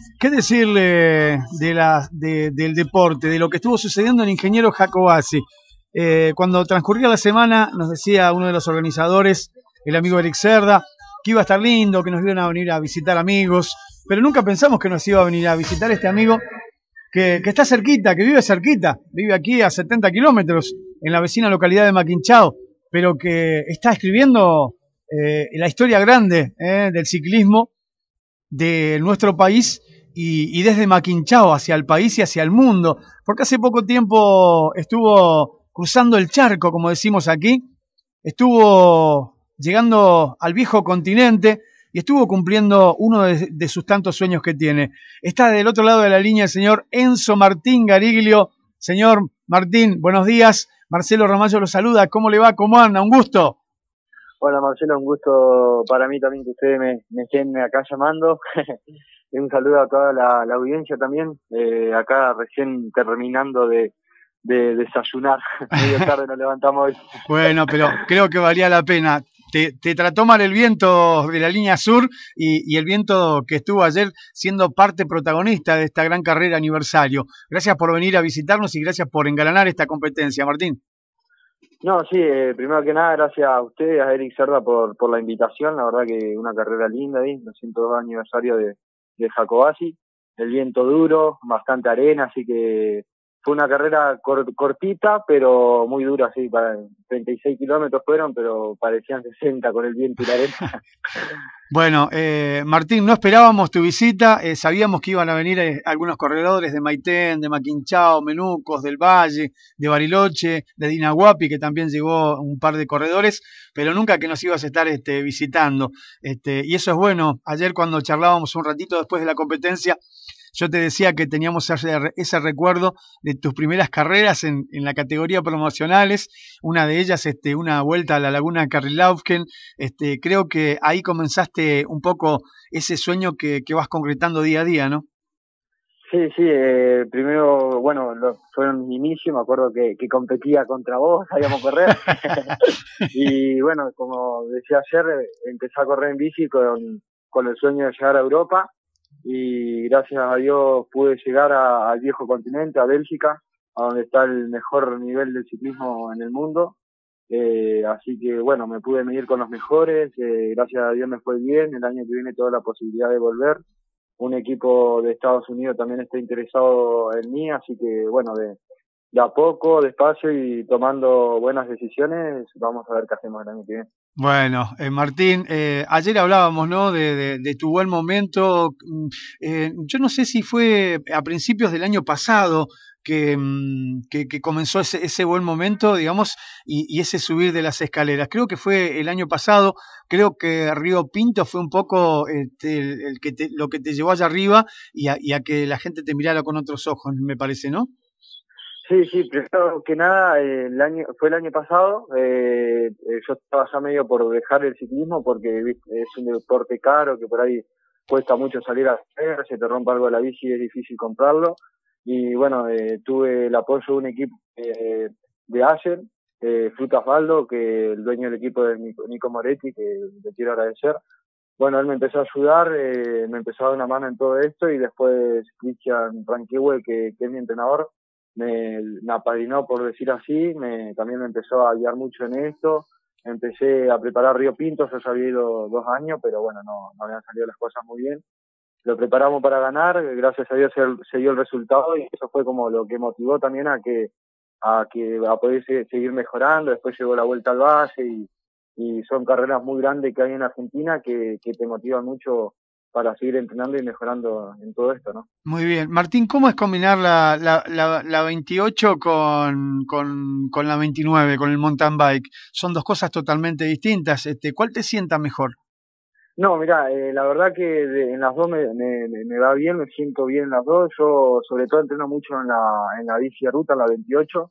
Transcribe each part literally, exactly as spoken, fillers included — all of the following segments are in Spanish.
¿Qué decirle de la, de, del deporte, de lo que estuvo sucediendo en Ingeniero Jacobacci? Eh, cuando transcurría la semana, nos decía uno de los organizadores, el amigo Eric Cerda, que iba a estar lindo, que nos iban a venir a visitar amigos, pero nunca pensamos que nos iba a venir a visitar este amigo que, que está cerquita, que vive cerquita, vive aquí a setenta kilómetros, en la vecina localidad de Maquinchao, pero que está escribiendo eh, la historia grande eh, del ciclismo de nuestro país y, y desde Maquinchao hacia el país y hacia el mundo, porque hace poco tiempo estuvo cruzando el charco, como decimos aquí, estuvo llegando al viejo continente y estuvo cumpliendo uno de, de sus tantos sueños que tiene. Está del otro lado de la línea el señor Enzo Martín Gariglio. Señor Martín, buenos días. Marcelo Ramallo lo saluda. ¿Cómo le va? ¿Cómo anda? Un gusto. Hola Marcelo, un gusto para mí también que ustedes me, me estén acá llamando. Y un saludo a toda la, la audiencia también. Eh, acá recién terminando de, de desayunar. Medio tarde nos levantamos hoy. Bueno, pero creo que valía la pena. Te, te trató mal el viento de la línea sur y, y el viento que estuvo ayer siendo parte protagonista de esta gran carrera aniversario. Gracias por venir a visitarnos y gracias por engalanar esta competencia, Martín. No, sí, eh, primero que nada, gracias a ustedes, a Eric Cerda por, por la invitación. La verdad que una carrera linda ahí, los ciento dos aniversario de, de Jacobacci. El viento duro, bastante arena, así que fue una carrera cor, cortita, pero muy dura, sí, para treinta y seis kilómetros fueron, pero parecían sesenta con el viento y la arena. Bueno, eh, Martín, no esperábamos tu visita, eh, sabíamos que iban a venir eh, algunos corredores de Maitén, de Maquinchao, Menucos, del Valle, de Bariloche, de Dinahuapi, que también llegó un par de corredores, pero nunca que nos ibas a estar este, visitando. Este, y eso es bueno. Ayer cuando charlábamos un ratito después de la competencia, yo te decía que teníamos ese, ese recuerdo de tus primeras carreras en, en la categoría promocionales, una de ellas este, una vuelta a la Laguna Carrilaufen. Este, creo que ahí comenzaste un poco ese sueño que, que vas concretando día a día, ¿no? Sí, sí, eh, primero, bueno, lo, fueron mis inicios, me acuerdo que, que competía contra vos, sabíamos correr. Y bueno, como decía ayer, empecé a correr en bici con, con el sueño de llegar a Europa y gracias a Dios pude llegar a, al viejo continente, a Bélgica, a donde está el mejor nivel del ciclismo en el mundo. Eh, así que bueno, me pude medir con los mejores, eh, gracias a Dios me fue bien, el año que viene toda la posibilidad de volver. Un equipo de Estados Unidos también está interesado en mí, así que bueno, de, de a poco, despacio y tomando buenas decisiones, vamos a ver qué hacemos el año que viene. Bueno, eh, Martín, eh, ayer hablábamos, ¿no? De, de, de tu buen momento. Eh, yo no sé si fue a principios del año pasado que, que, que comenzó ese, ese buen momento, digamos, y, y ese subir de las escaleras. Creo que fue el año pasado. Creo que Río Pinto fue un poco este, el, el que te, lo que te llevó allá arriba y a, y a que la gente te mirara con otros ojos, me parece, ¿no? Sí, sí, primero que nada, eh, el año, fue el año pasado, eh, eh, yo estaba ya medio por dejar el ciclismo porque ¿viste? Es un deporte caro que por ahí cuesta mucho salir a hacer, se te rompe algo de la bici y es difícil comprarlo. Y bueno, eh, tuve el apoyo de un equipo eh, de Ayer, eh, Frutas Baldo, que el dueño del equipo es Nico, Nico Moretti, que le quiero agradecer. Bueno, él me empezó a ayudar, eh, me empezó a dar una mano en todo esto y después Cristian Ranquehue, que, que es mi entrenador, me, me apadrinó, por decir así, me, también me empezó a guiar mucho en esto. Empecé a preparar Río Pinto, yo ya había ido dos años, pero bueno, no, no habían salido las cosas muy bien. Lo preparamos para ganar, gracias a Dios se, se dio el resultado y eso fue como lo que motivó también a que a que a poder seguir mejorando. Después llegó la Vuelta al Valle y, y son carreras muy grandes que hay en Argentina que, que te motivan mucho para seguir entrenando y mejorando en todo esto, ¿no? Muy bien. Martín, ¿cómo es combinar la, la, la, la veintiocho con, con, con la veintinueve, con el mountain bike? Son dos cosas totalmente distintas. Este, ¿cuál te sienta mejor? No, mira, eh, la verdad que de, en las dos me, me, me va bien, me siento bien en las dos. Yo sobre todo entreno mucho en la, en la bici de ruta, en la veintiocho.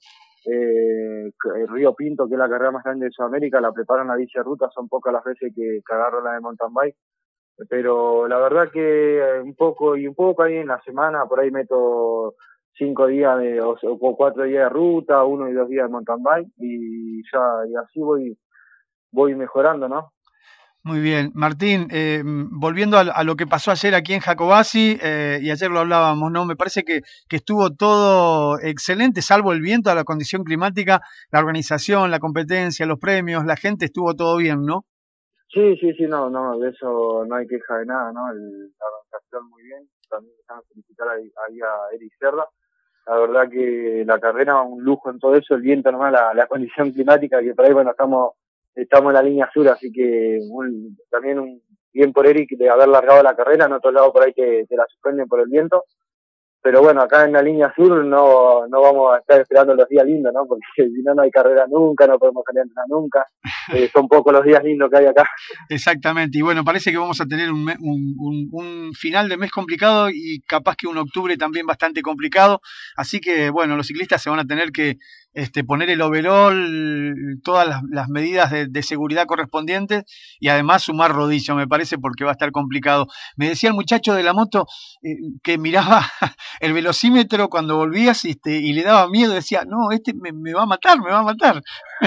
Eh, el Río Pinto, que es la carrera más grande de Sudamérica, la preparo en la bici de ruta, son pocas las veces que, que agarro la de mountain bike. Pero la verdad que un poco y un poco ahí en la semana, por ahí meto cinco días de, o, o cuatro días de ruta, uno y dos días de mountain bike y ya, y así voy, voy mejorando, ¿no? Muy bien. Martín, eh, volviendo a, a lo que pasó ayer aquí en Jacobasi, eh, y ayer lo hablábamos, ¿no? Me parece que, que estuvo todo excelente, salvo el viento, la condición climática, la organización, la competencia, los premios, la gente estuvo todo bien, ¿no? Sí, sí, sí, no, no, de eso no hay queja de nada, ¿no? El, la organización muy bien, también están felicitar ahí, ahí a Eric Cerda. La verdad que la carrera un lujo en todo eso, el viento nomás, la, la condición climática, que por ahí, bueno, estamos, estamos en la línea sur, así que un, también un bien por Eric de haber largado la carrera, en otro lado por ahí que te la suspenden por el viento. Pero bueno, acá en la línea sur no, no vamos a estar esperando los días lindos, ¿no? Porque si no, no hay carrera nunca, no podemos salir a entrenar nunca. Eh, son pocos los días lindos que hay acá. Exactamente, y bueno, parece que vamos a tener un, un, un, un, final de mes complicado y capaz que un octubre también bastante complicado, así que bueno, los ciclistas se van a tener que este, poner el overall, todas las, las medidas de, de seguridad correspondientes y además sumar rodillo, me parece, porque va a estar complicado. Me decía el muchacho de la moto eh, que miraba el velocímetro cuando volvías este, y le daba miedo, decía, no, este me, me va a matar, me va a matar.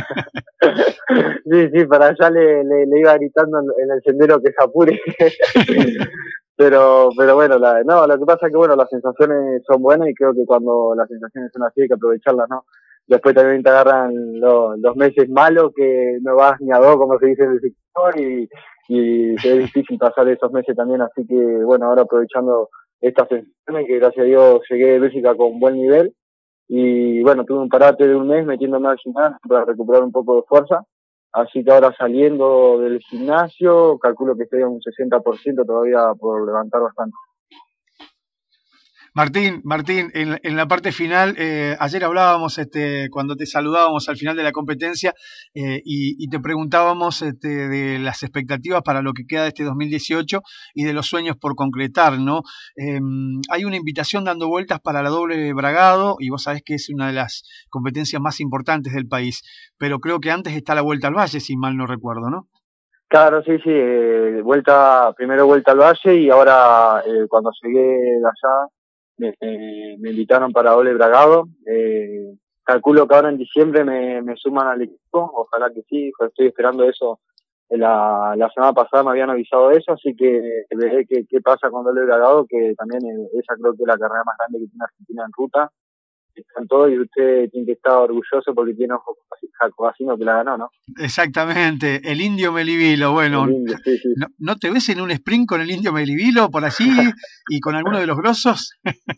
Sí, sí, para allá le, le, le iba gritando en el sendero que se apure. pero, pero bueno, la, no, lo que pasa es que bueno, las sensaciones son buenas y creo que cuando las sensaciones son así hay que aprovecharlas, ¿no? Después también te agarran lo, los meses malos que no vas ni a dos, como se dice en el sector, y, y es difícil pasar esos meses también, así que bueno, ahora aprovechando estas sensaciones, que gracias a Dios llegué de Bélgica con buen nivel, y bueno, tuve un parate de un mes metiéndome al gimnasio para recuperar un poco de fuerza, así que ahora saliendo del gimnasio, calculo que estoy a un sesenta por ciento todavía por levantar bastante. Martín, Martín, en, en la parte final, eh, ayer hablábamos, este, cuando te saludábamos al final de la competencia, eh, y, y te preguntábamos este, de las expectativas para lo que queda de este dos mil dieciocho y de los sueños por concretar, ¿no? Eh, hay una invitación dando vueltas para la doble bragado, y vos sabés que es una de las competencias más importantes del país, pero creo que antes está la Vuelta al Valle, si mal no recuerdo, ¿no? Claro, sí, sí, eh, vuelta, primero vuelta al Valle y ahora eh, cuando llegué de allá me, eh, me invitaron para doble bragado. Eh, calculo que ahora en diciembre me, me suman al equipo, ojalá que sí, estoy esperando eso. La, la semana pasada me habían avisado de eso, así que veré qué, qué pasa con doble bragado, que también eh, esa creo que es la carrera más grande que tiene Argentina en ruta. Están todos y usted tiene que estar orgulloso porque tiene ojo Jacobacino que la ganó, ¿no? Exactamente, el Indio Melivilo, bueno, El indio, sí, sí. ¿no, ¿no te ves en un sprint con el Indio Melivilo por allí y con alguno de los grosos?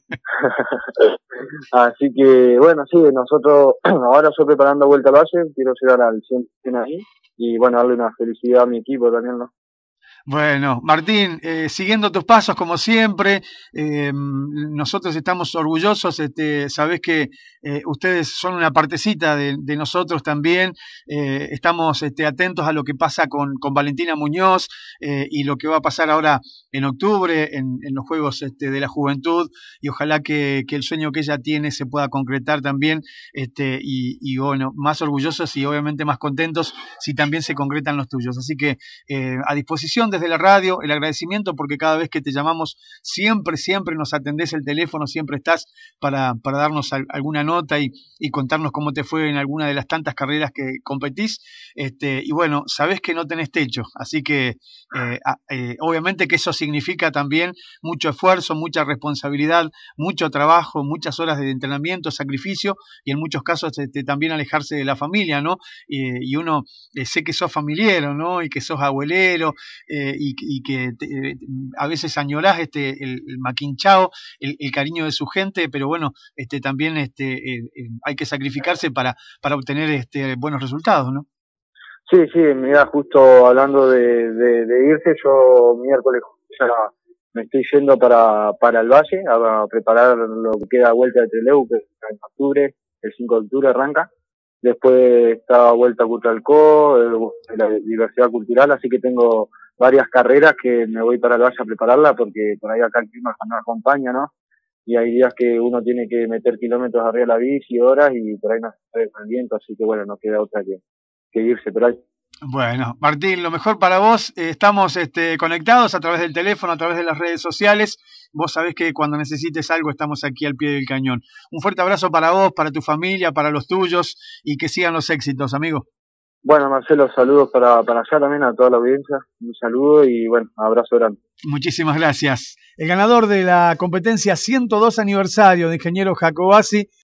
Así que, bueno, sí, nosotros ahora estoy preparando Vuelta al Valle, quiero llegar al cien por ciento ahí y, bueno, darle una felicidad a mi equipo también, ¿no? Bueno, Martín, eh, siguiendo tus pasos como siempre, eh, nosotros estamos orgullosos, este, sabés que eh, ustedes son una partecita de, de nosotros también, eh, estamos este, atentos a lo que pasa con, con Valentina Muñoz eh, y lo que va a pasar ahora en octubre en, en los Juegos este, de la Juventud y ojalá que, que el sueño que ella tiene se pueda concretar también este, y, y bueno, más orgullosos y obviamente más contentos si también se concretan los tuyos. Así que eh, a disposición desde la radio, el agradecimiento porque cada vez que te llamamos siempre, siempre nos atendés el teléfono, siempre estás para, para darnos al, alguna nota y, y contarnos cómo te fue en alguna de las tantas carreras que competís. Este, y bueno, sabés que no tenés techo, así que eh, eh, obviamente que eso significa también mucho esfuerzo, mucha responsabilidad, mucho trabajo, muchas horas de entrenamiento, sacrificio y en muchos casos este, también alejarse de la familia, ¿no? Eh, y uno eh, sé que sos familiero, ¿no? Y que sos abuelero, eh, y, y, que te, eh, a veces añorás este, el, el maquinchao, el, el, cariño de su gente, pero bueno, este, también este, eh, eh, hay que sacrificarse para, para obtener este, buenos resultados, ¿no? Sí, sí, mira, justo hablando de, de, de irse, yo miércoles ya me estoy yendo para, para el Valle a preparar lo que queda Vuelta de Trelew, que en octubre, el cinco de octubre arranca. Después está Vuelta a Cutralcó, eh, la diversidad cultural, así que tengo varias carreras que me voy para el Valle a prepararla porque por ahí acá el clima no acompaña, ¿no? Y hay días que uno tiene que meter kilómetros arriba de la bici, horas, y por ahí no se puede con el viento, así que bueno, no queda otra que, que irse, pero hay. Bueno, Martín, lo mejor para vos, eh, estamos este, conectados a través del teléfono, a través de las redes sociales. Vos sabés que cuando necesites algo estamos aquí al pie del cañón. Un fuerte abrazo para vos, para tu familia, para los tuyos y que sigan los éxitos, amigo. Bueno, Marcelo, saludos para, para allá también a toda la audiencia. Un saludo y bueno, abrazo grande. Muchísimas gracias. El ganador de la competencia ciento dos aniversario de Ingeniero Jacobacci